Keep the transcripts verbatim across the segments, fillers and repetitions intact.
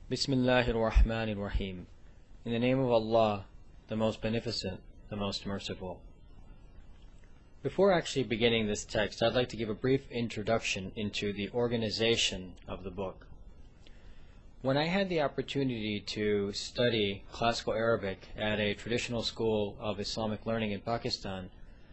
Bismillahir Rahmanir Rahim. In the name of Allah, the most beneficent, the most merciful. Before actually beginning this text, I'd like to give a brief introduction into the organization of the book. When I had the opportunity to study classical Arabic at a traditional school of Islamic learning in Pakistan,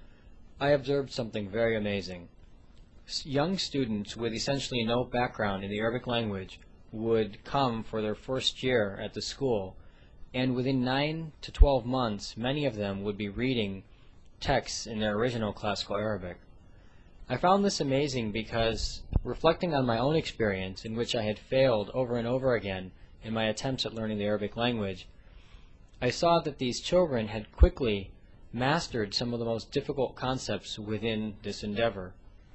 I observed something very amazing. Young students with essentially no background in the Arabic language would come for their first year at the school, and within nine to twelve months, many of them would be reading texts in their original classical Arabic. I found this amazing because, reflecting on my own experience, in which I had failed over and over again in my attempts at learning the Arabic language, I saw that these children had quickly mastered some of the most difficult concepts within this endeavor.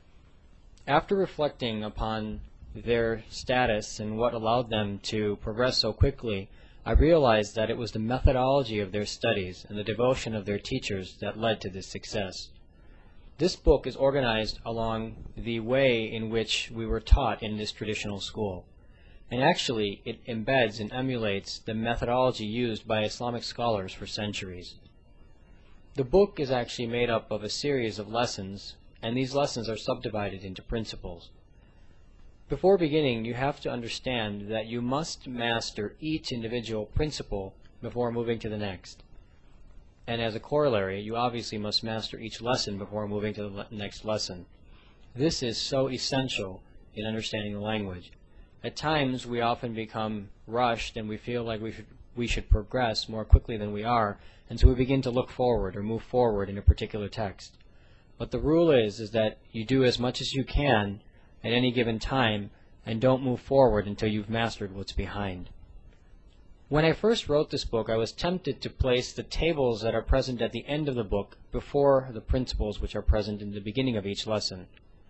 After reflecting upon their status and what allowed them to progress so quickly, I realized that it was the methodology of their studies and the devotion of their teachers that led to this success. This book is organized along the way in which we were taught in this traditional school, and actually it embeds and emulates the methodology used by Islamic scholars for centuries. The book is actually made up of a series of lessons, and these lessons are subdivided into principles. Before beginning, you have to understand that you must master each individual principle before moving to the next. And as a corollary, you obviously must master each lesson before moving to the le next lesson. This is so essential in understanding the language. At times, we often become rushed and we feel like we should, we should progress more quickly than we are, and so we begin to look forward or move forward in a particular text. But the rule is, is that you do as much as you can at any given time, and don't move forward until you've mastered what's behind. When I first wrote this book, I was tempted to place the tables that are present at the end of the book before the principles which are present in the beginning of each lesson.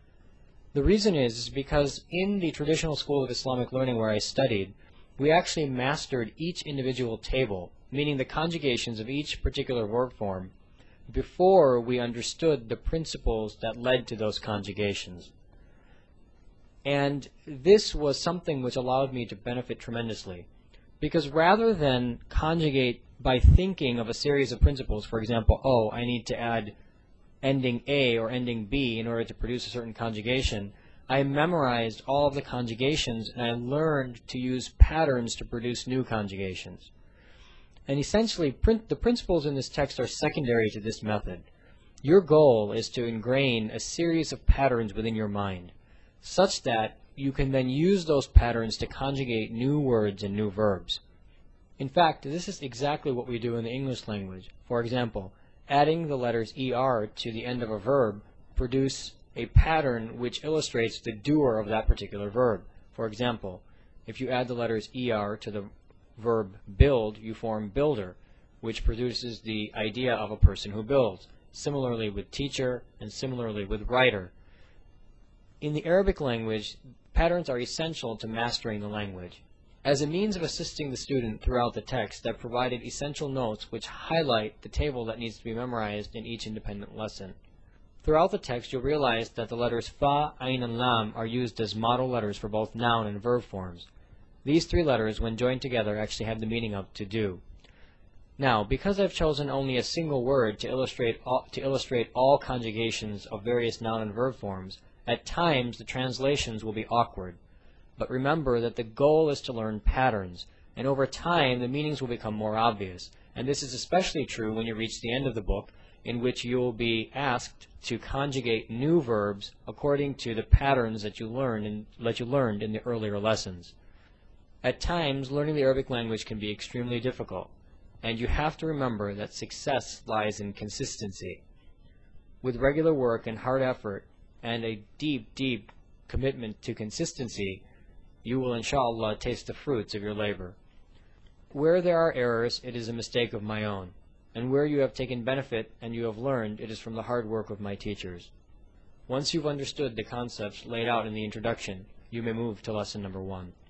The reason is, is because in the traditional school of Islamic learning where I studied, we actually mastered each individual table, meaning the conjugations of each particular verb form, before we understood the principles that led to those conjugations. And this was something which allowed me to benefit tremendously, because rather than conjugate by thinking of a series of principles, for example, oh, I need to add ending A or ending B in order to produce a certain conjugation, I memorized all of the conjugations and I learned to use patterns to produce new conjugations. And essentially, print, the principles in this text are secondary to this method. Your goal is to ingrain a series of patterns within your mind, such that you can then use those patterns to conjugate new words and new verbs. In fact, this is exactly what we do in the English language. For example, adding the letters er to the end of a verb produce a pattern which illustrates the doer of that particular verb. For example, if you add the letters er to the verb build, you form builder, which produces the idea of a person who builds. Similarly with teacher, and similarly with writer. In the Arabic language, patterns are essential to mastering the language. As a means of assisting the student throughout the text, I've provided essential notes which highlight the table that needs to be memorized in each independent lesson. Throughout the text, you'll realize that the letters fa, ayn, and lam are used as model letters for both noun and verb forms. These three letters, when joined together, actually have the meaning of to do. Now, because I've chosen only a single word to illustrate all, to illustrate all conjugations of various noun and verb forms, at times the translations will be awkward. But remember that the goal is to learn patterns, and over time the meanings will become more obvious. And this is especially true when you reach the end of the book, in which you will be asked to conjugate new verbs according to the patterns that you learned in, that you learned in the earlier lessons. At times, learning the Arabic language can be extremely difficult, and you have to remember that success lies in consistency. With regular work and hard effort, and a deep, deep commitment to consistency, you will inshallah taste the fruits of your labor. Where there are errors, it is a mistake of my own, and where you have taken benefit and you have learned, it is from the hard work of my teachers. Once you've understood the concepts laid out in the introduction, you may move to lesson number one.